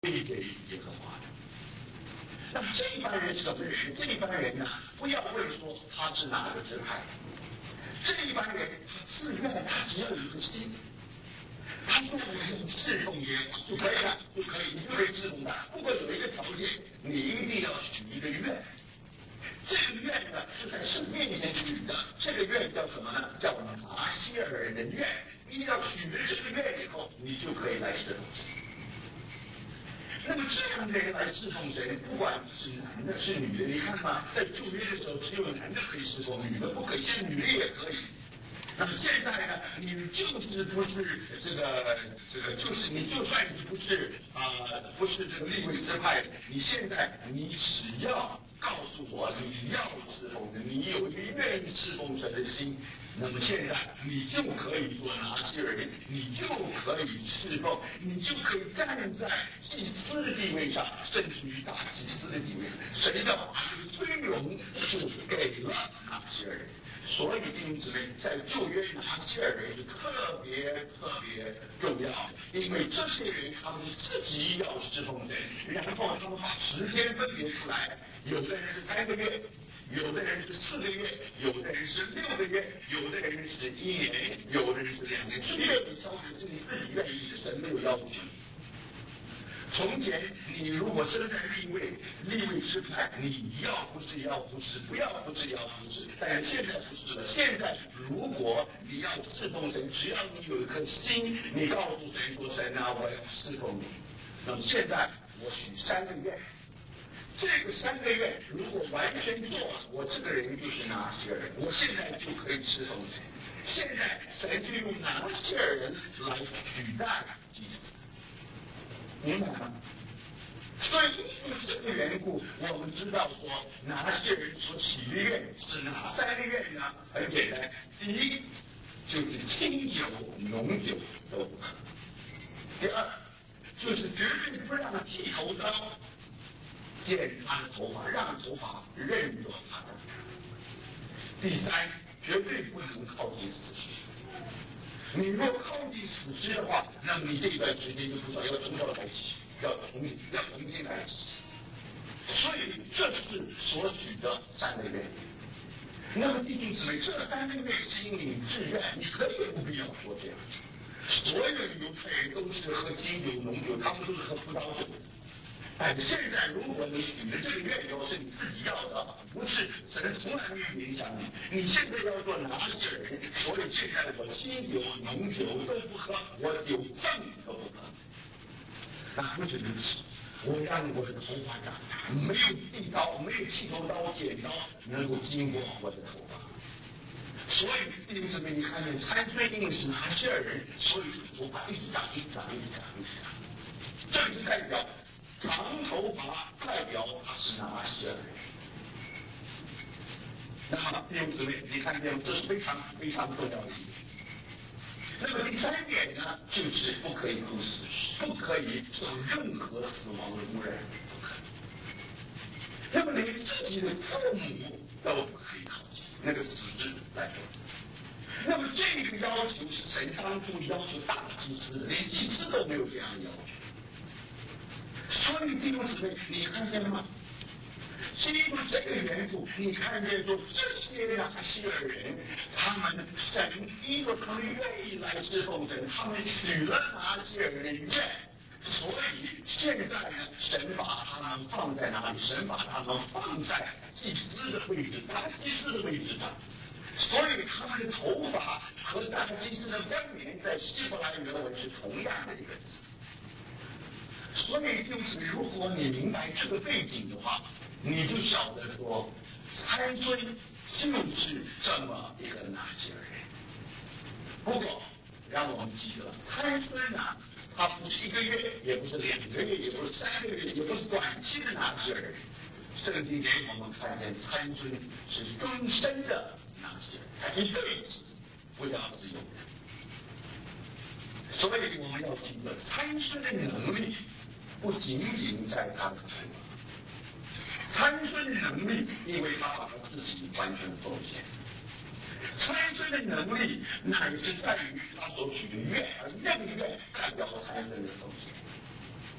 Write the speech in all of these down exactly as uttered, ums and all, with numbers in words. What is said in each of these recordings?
归给耶和华的。那么这一般人是什么人？这一般人呢，不要问说他是哪个支派，这一般人他自愿，他只要有一个心，他说我要侍奉耶和华就可以了，就可以，你就可以侍奉他。不过有一个条件，你一定要许一个愿。这个愿呢是在神面前许的，这个愿叫什么呢？叫拿西尔人的愿。你要许了这个愿以后，你就可以来侍奉神。那么这样的人来侍奉神，不管是男的是女的，你看嘛，在旧约的时候只有男的可以侍奉，女的不可以，现在女的也可以。那么现在呢，你就是不是这个这个，就是你就算是不是啊、呃，不是这个利未支派，你现在你只要告诉我你要侍奉的，你有一个愿意侍奉神的心，那么现在你就可以做拿西尔人，你就可以侍奉，你就可以站在祭司的地位上，甚至于大祭司的地位。神要把这个尊荣就给了拿西尔人。所以弟兄姊妹，在旧约拿西尔人是特别特别重要的，因为这些人他们自己要侍奉神，然后他们把时间分别出来，有的人是三个月，有的人是四个月，有的人是六个月，有的人是一年，有的人是两年。随便你挑选，是你自己愿意的，神没有要求。从前你如果生在利未利未支派，你要服侍也要服侍，不要服侍也要服侍。但是现在不是了，现在如果你要侍奉神，只要你有一颗心，你告诉神说：“神啊，我要侍奉你。”那么现在我许三个月，这个三个月如果完全做了，我这个人就是拿西尔人，我现在就可以侍奉神。现在神就用拿西尔人来取代祭司。明白吗？所以因为这个缘故，我们知道说拿西尔人所起的愿是哪三个愿呢？很简单，第一就是清酒、浓酒都不喝；第二就是绝对不让剃头刀剪他的头发，让头发认作他的；第三，绝对不能靠近死尸。你若靠近死尸的话，那么你这一段时间就不少要从头来起，要重新要重新来起。所以这是所许的三个月。那么弟兄姊妹，这三个月心领志愿，你可以不必要说这样。所有犹太人都是喝金酒浓酒，他们都是喝葡萄酒。但是现在如果你许的这个愿以后是你自己要的，不是神从来没有影响你。你现在要做拿西尔人，所以现在我金酒、浓酒都不喝，我酒饭都不喝。那不止如此，我让我的头发长大，没有剃刀，没有剃头刀、剪刀能够经过我的头发。所以弟兄姊妹，你看见参孙因为是拿西尔人，所以头发一直长，一直长，一直长，一直长。这就代表长头发代表他是拿西尔人。那么弟兄姊妹，你看见这是非常非常重要的一点。那么第三点呢，就是不可以入死尸，不可以受任何死亡的污染，不可以。那么连自己的父母都不可以靠近那个死尸来说。那么这个要求是神当初要求大祭司的，连祭司都没有这样的要求。所以弟兄姊妹，你看见了吗？基于这个缘故，你看见说这些拿西尔人，他们神依着他们愿意来侍奉神，他们许了拿西尔人的愿，所以现在呢，神把他们放在哪里？神把他们放在祭司的位置，大祭司的位置上。所以他们的头发和大祭司的冠冕在希伯来原文是同样的一个字。所以就是如果你明白这个背景的话，你就晓得说参孙就是这么一个拿西尔人。不过让我们记得，参孙啊，他不是一个月，也不是两个月，也不是三个月，也不是短期的拿西尔人。圣经给我们看见参孙是终身的拿西尔人，他一辈子不要自由。所以我们要记得参孙的能力不仅仅在他的头发，参孙的能力，因为他把他自己完全奉献。参孙的能力乃是在于他所许的愿，而那个愿代表参孙的奉献。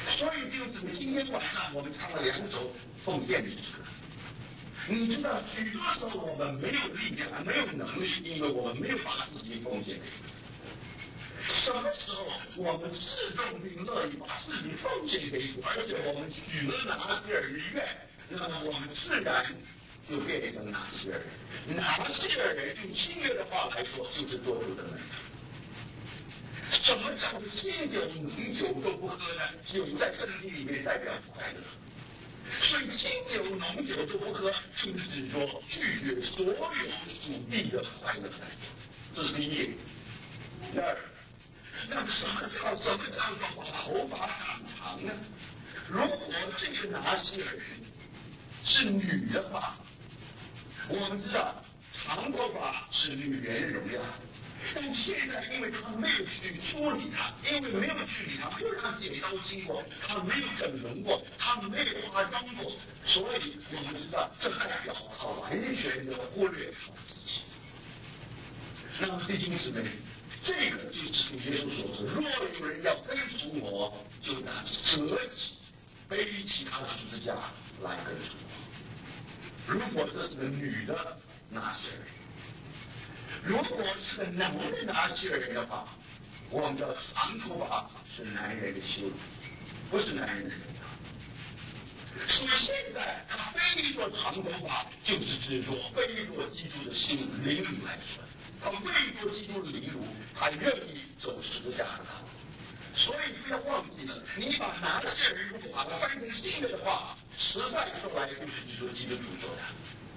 所以弟兄姊妹，今天晚上我们唱了两首奉献的诗歌。你知道，许多时候我们没有力量，没有能力，因为我们没有把自己奉献给主。什么时候我们自动并乐意把自己奉献给主，而且我们许了拿西尔的愿，那么我们自然就变成拿西尔人。拿西尔人用新约的话来说，就是做主的门徒。什么叫做清酒浓酒都不喝呢？酒在圣经里面代表快乐，所以清酒浓酒都不喝，就是指说拒绝所有属地的快乐来说，这是第一点。第二，那么什么叫什么叫做把头发长长呢？如果这个拿西尔人是女的话，我们知道长头发是女人荣耀。但现在，因为他没有去梳理它，因为没有去理它，没有让剪刀经过，他没有整容过，他没有化妆过，所以我们知道，这代表他完全的忽略他自己。那么弟兄姊妹，这个就是主耶稣所说：若有人要跟从我，就当舍己，背起他的十字架来跟从我。如果这是个女的，那些人。如果是个男的拿西尔人的话，我们的长头发是男人的羞辱，不是男人的荣耀。所以现在他背着长头发，就是指着背着基督的羞辱凌辱来说，他背着基督的凌辱，他愿意走十字架的道路。所以不要忘记了，你把拿西尔人如果把它翻成新的话，实在说来就是指着基督徒说的，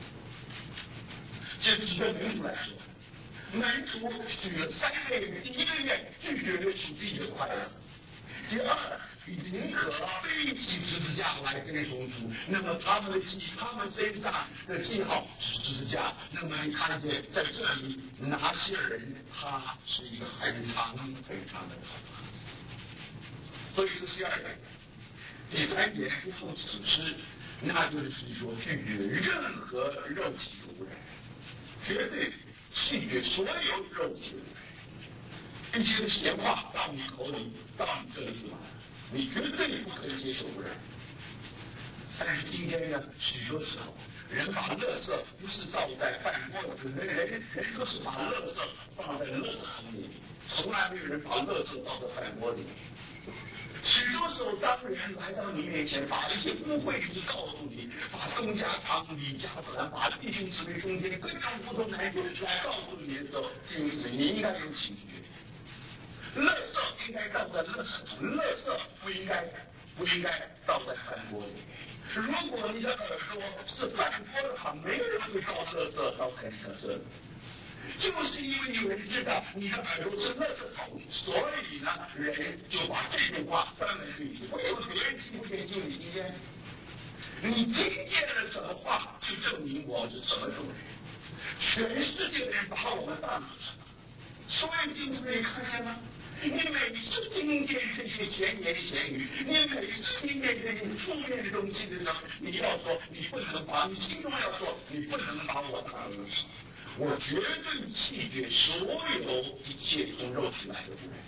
这指着民主来说。门徒许了三个愿，第一个愿拒绝了属地的快乐，第二宁可背起十字架来跟从主，那么他们的记，他们身上的记号是十字架。那么你看见在这里拿西尔人，他是一个很长很长的头发，所以这是第二点。第三点，不付此吃，那就是指着拒绝任何肉体的污染，绝对。拒绝所有肉体的污染，一些闲话到你口里，到你这里去了，你绝对不可以接受污染。但是今天呢，许多时候人把垃圾不是倒在饭锅里，人人人都是把垃圾放在垃圾桶里，从来没有人把垃圾倒在饭锅里。许多时候，当人来到你面前，把一些污秽事告诉你，把东家长李家短，把弟兄姊妹中间各种不同难处来告诉你的时候，弟兄姊妹，你应该有警觉。垃圾应该倒在垃圾桶，垃圾不应该不应该倒在饭锅里。如果你的耳朵是饭锅的话，没有人会倒垃圾倒在你的这里。就是因为有人知道你的耳朵是垃圾桶，所以呢，人就把这句话专门对你说。为什么别人听不见就你听见？你听见了什么话，就证明我们是什么种人。全世界的人把我们当成什么？所以弟兄姊妹看见吗？你每次听见这些闲言闲语，你每次听见这些负面的东西的时候，你要说，你不能把你心中要说，你不能把我当垃圾。我绝对弃绝所有一切从肉体来的污染。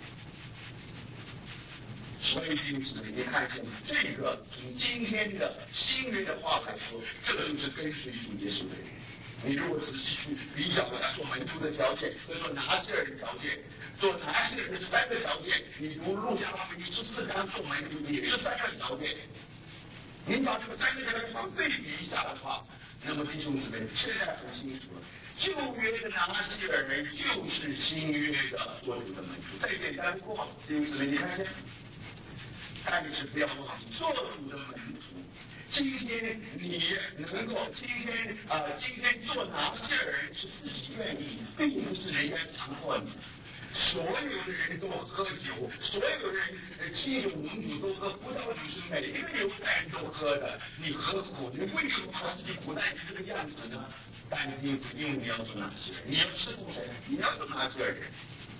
所以弟兄姊妹，你看见这个从今天的新约的话来说，这个就是跟随主耶稣的人。你如果仔细去比较一下做门徒的条件和做拿西尔的条件，做拿西尔的是三个条件，你读路加福音十四章做门徒也是三个条件。你把这个三个条件放对比一下的话，那么弟兄姊妹现在很清楚了。旧约的拿西尔人就是新约的做主的门徒，再简单不过，弟兄姊妹，你看见？但是不要忘记，做主的门徒，今天你能够今天啊、呃，今天做拿西尔人是自己愿意，并不是人家强迫你。所有的人都喝酒，所有人清酒浓酒都喝，葡萄酒是每一个犹太人都喝的。你何苦？你为什么把自己苦待成这个样子呢？但因此，因为你要做拿西尔，你要侍奉谁？你要做拿西尔人。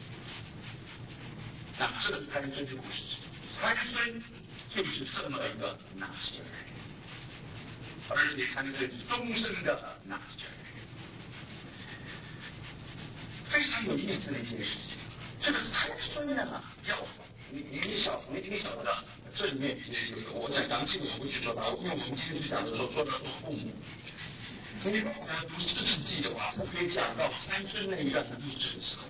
那这是参孙的故事，参孙就是这么一个拿西尔人，而且参孙是终身的拿西尔人。非常有意思的一件事情，这个参孙呢，要你你晓你你晓得， 这里面也有，我想详细的我不去说它，因为我们今天去讲的时候说到做父母。你如果读四世纪的话，特别讲到参孙那一段的故事的时候，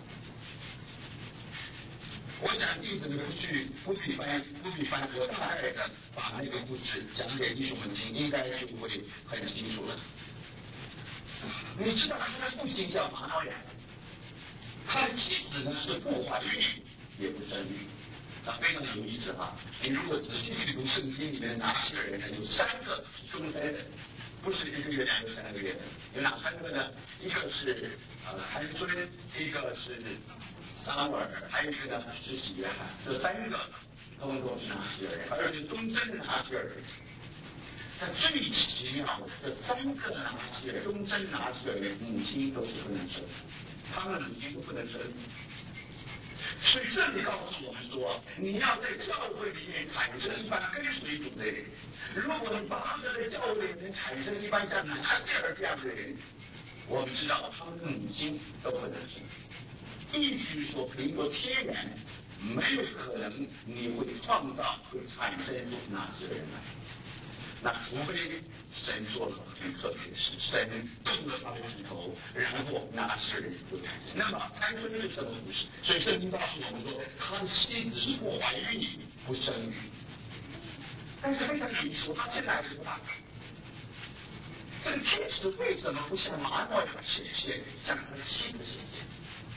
我想弟子们不去不必翻不必翻，我大概的把那个故事讲给弟兄们听，应该就会很清楚了。你知道他的父亲叫马脑亚，他的妻子呢是不怀孕也不生育。那非常有意思哈！你如果仔细去读圣经里面的拿西尔人呢，有三个终身的，不是一个月两个三个月的，有哪三个呢？一个是呃参孙，一个是撒母耳，还有一个呢是洗约翰。这三个通通都是拿西尔人，而且终身的拿西尔人。但最奇妙的，这三个拿西尔终身拿西尔人母亲都是不能生，他们母亲都不能生。所以这里告诉我们说，你要在教会里面产生一般跟随主的人。如果你巴不得在教会里面产生一般像拿西尔这样的人，我们知道他们的母亲都不能生。意思是说，凭着天然，没有可能你会创造会产生出拿西尔人来。那除非神做了很特别的事，神动了他的指头，然后拿西尔人就产生。那么参孙是什么故事？所以圣经告诉我们说，他的妻子是不怀孕不生育。但是非常有意思，他现在还是不大。这个天使为什么不向马脑亚显现，向他的妻子显现？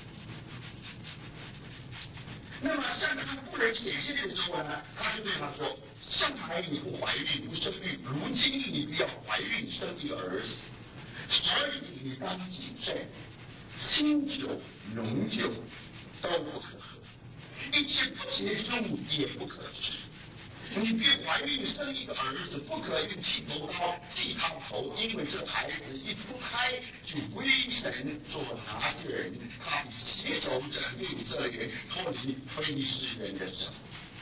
那么向他夫人显现的时候呢，他就对他说：向来你不怀孕不生育，如今你必要怀孕生一个儿子，所以你当谨慎，清酒浓酒都不可喝，一切不洁之物也不可吃。你必怀孕生一个儿子，不可用剃头刀剃他头，因为这孩子一出胎就归神做拿西尔人，他必洗手拯救以色列人脱离非利士人的手。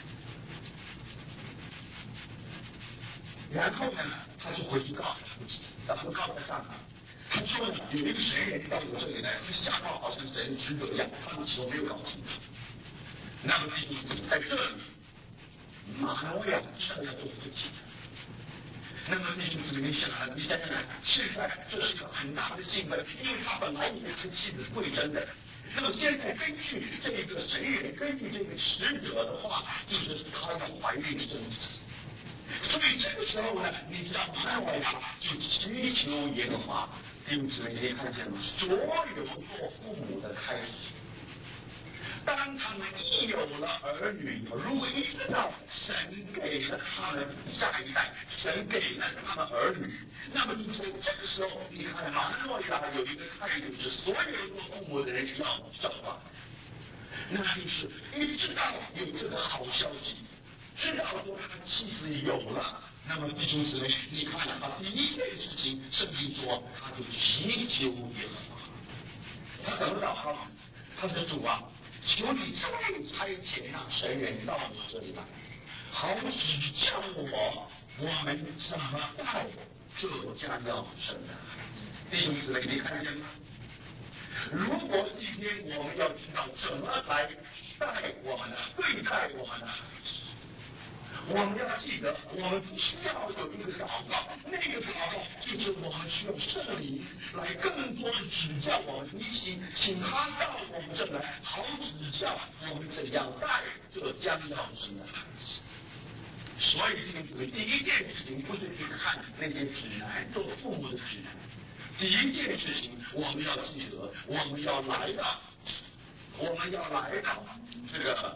然后呢，他就回去告诉他父亲，然后告诉他丈夫，他说呢，有一个神人到我这里来，他吓到好像神使者一样，他们其实没有搞清楚。那么弟兄姊妹，在这里，马脑亚知道要做父亲。那么弟兄姊妹，你想啊，你想想看，现在这是一个很大的兴奋，因为他本来以为他妻子不会生的。那么现在根据这个神人，根据这个使者的话，就是他要怀孕生子。所以这个时候呢，你知道马脑亚就祈求耶和华。弟兄姊妹，你看见吗？所有做父母的开始，当他们一有了儿女，如果一知道神给了他们下一代，神给了他们儿女，那么就在这个时候，你看马脑亚有一个态度是，所有做父母的人要效仿，那就是一知道有这个好消息，知道说他妻子有了，那么弟兄姊妹，你看他第一件事情，圣经说他就祈求耶和华。他怎么祷告呢？他说：主啊，求你再差遣那神人到我这里来，好指教我，我们怎么带这将要生的孩子。弟兄姊妹，你看见吗？如果今天我们要知道怎么来带我们的、对待我们的孩子，我们要记得，我们不需要有一个祷告，那个祷告就是我们需要圣灵来更多的指教我们，你请请他到我们这来，好指教我们怎样带这将要生的孩子。所以弟兄姊妹，第一件事情不是去看那些指南，做父母的指南。第一件事情，我们要记得，我们要来到，我们要来到这个。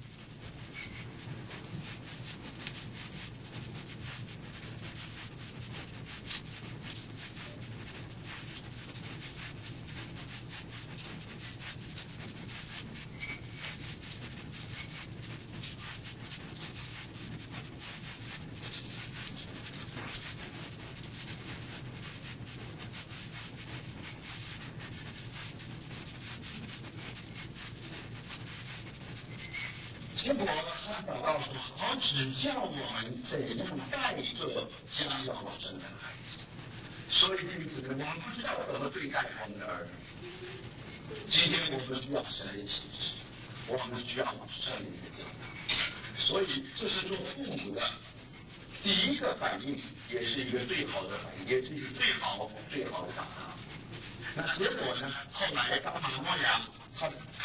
结果他祷告说：好指教我们怎样带这将要生的孩子。所以弟兄姊妹，我们不知道怎么对待我们的儿女。今天我们需要神的启示，我们需要圣灵的教导。 所以这是做父母的第一个反应，也是一个最好的反应，也是一个最好最好的长大。那结果呢？后来当妈妈呀，他